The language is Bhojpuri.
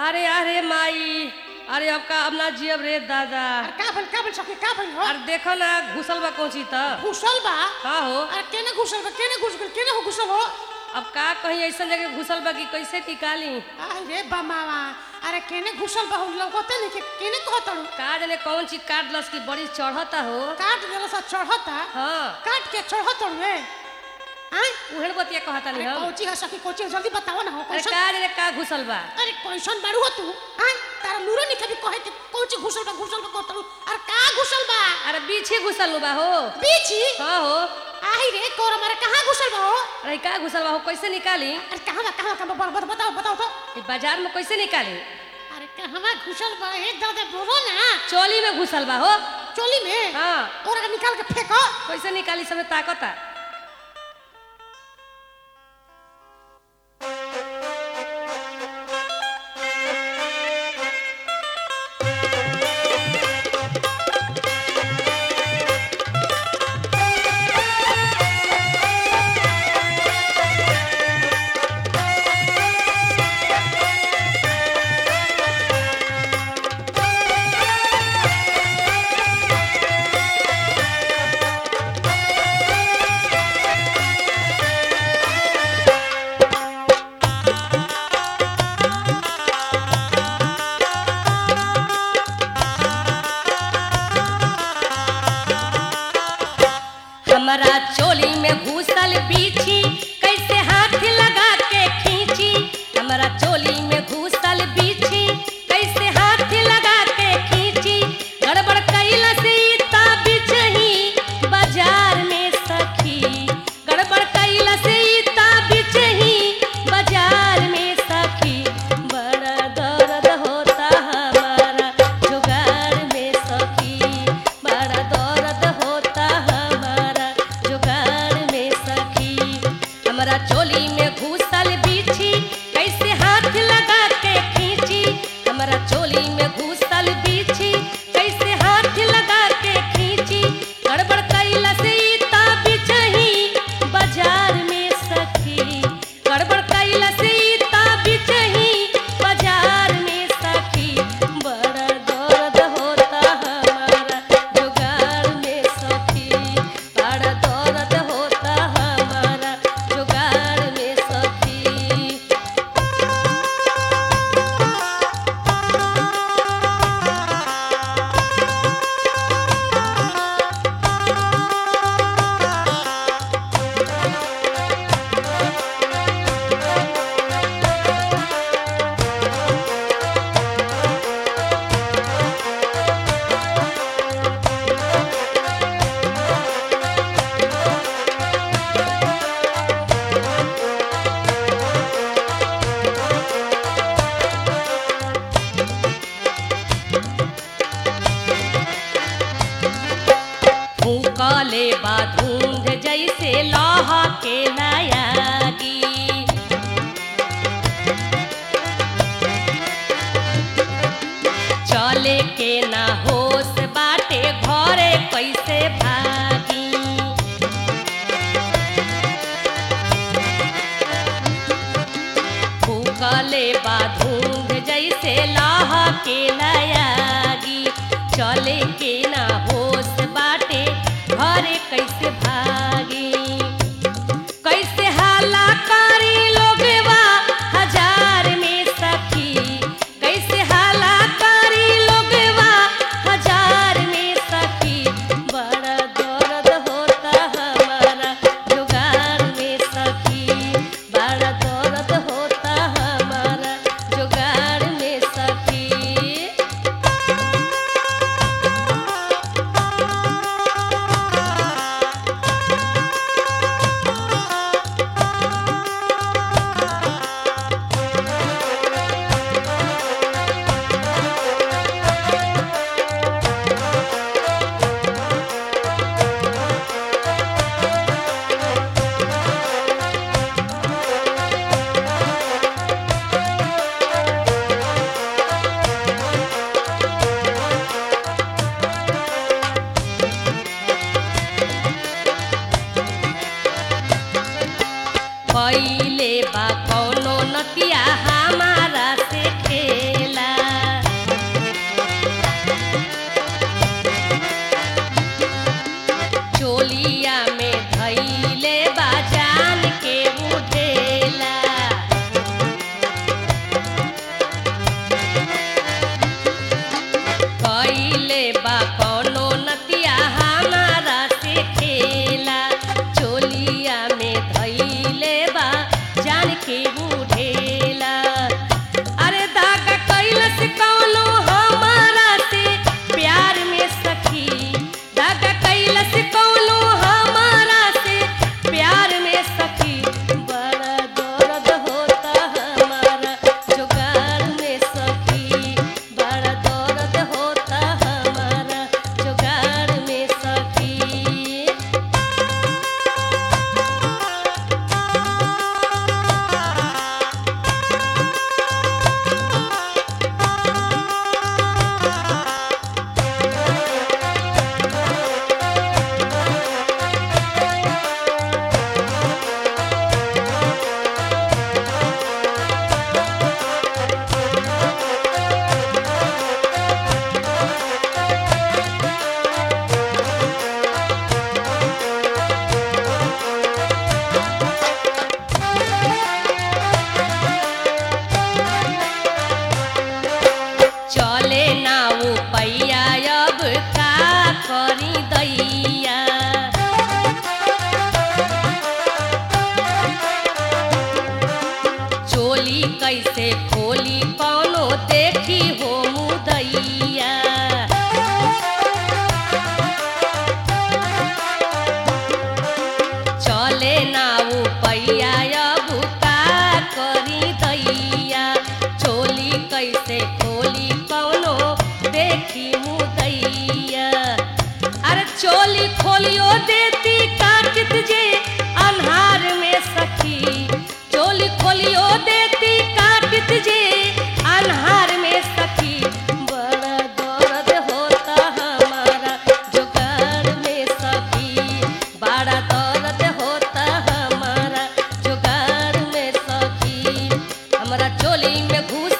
अरे अरे माई, अरे अब ना जियब रे दादा। का बोल सके का बोल हो? अरे देखो ना घुसल बा कौन चीज त घुसल बा? हाँ हो। अरे केने घुसल बा? केने घुस गेल? केने हो घुसल हो? अब का कहीं ऐसा जगह घुसल बा कि कैसे निकाली। अरे बमावा, अरे केने घुसल बा? लगते नहीं के केने कहतड़ू? का जाने कौन चीज काट लस की बड़ी चढ़ता हो। काट देला सा चढ़ता? हाँ काट के चढ़तड़ू रे? हां उहन बतिया कहता नहीं हम। कोची हस की कोची जल्दी बताओ ना हो। अरे का जाने का घुसल बा। अरे कैसन बाड़ू हो तू? हां तारा लूरो नहीं कभी कहे के कोची घुसल बा कहतड़ू। अरे का घुसल बा? अरे बीछी घुसल बा हो। बीची? हाँ हो। आई रे कोर मारे कहां घुसल बा हो? अरे का घुसल बा हो, कैसे निकाली। अरे कहां बताओ तो। ये बाजार में कैसे निकाली। अरे कहवा घुसल बा? हे दादा बोलो ना। चोली में घुसल बा हो। चोली में? हाँ। और निकाल के फेंको। कैसे निकाली समय ताकता। हमारा चोली में घुसल बीछी, कैसे हाथ लगा के खींची। हमारा चोली में घुसल बीछी, कैसे हाथ लगा के खींची। गड़बड़ कैला से ता बिचही बाजार में सखी। गड़बड़ कैला से ता बिचही बाजार में सखी। बड़ा दर्द होता हमारा जुगाड़ में सखी। बड़ा दर्द होता हमारा जुगाड़ में सखी। हमारा चोली में घुसल बीछी, कैसे हाथ लगा के खींची। हमारा चोली में घुसल बीछी, कैसे हाथ लगा के खींची। गड़बड़ कैला से ता बिचही बाजार में सखी। गड़बड़ कैला से ता बिचही बाजार में सखी। बड़ा दर्द होता हमारा जुगाड़ में सखी। बड़ा दर्द होता हमारा जुगाड़ में सखी। फूकले बाधूंध जैसे लोहा के नयागी। चले के ना होश बाटे घरे कैसे भागी। फूकले बाधूंध जैसे लोहा के नयागी। चले के ना होश बाटे घरे कैसे भागी। कैसे हाला करी लोगवा हजार में सखी। कैसे हाला करी लोगवा हजार में सखी। बड़ा दर्द होता हमारा जुगाड़ में सखी। बड़ा दर्द होता हमारा जुगाड़ में सखी। कैसे खोली कौनो देखी हो मुदैया। चले ना उपैया अब का करी दैया, चोली कैसे खोली कौनो देखी मुदैया। अरे चोली खोलियो देती काटित जे अन्हार में सखी, चोली खोलियो देती काटित जे अन्हार में सखी। बड़ा दर्द होता हमारा जुगाड़ में सखी, बड़ा दर्द होता हमारा जुगाड़ में सखी। हमारा चोली में घुस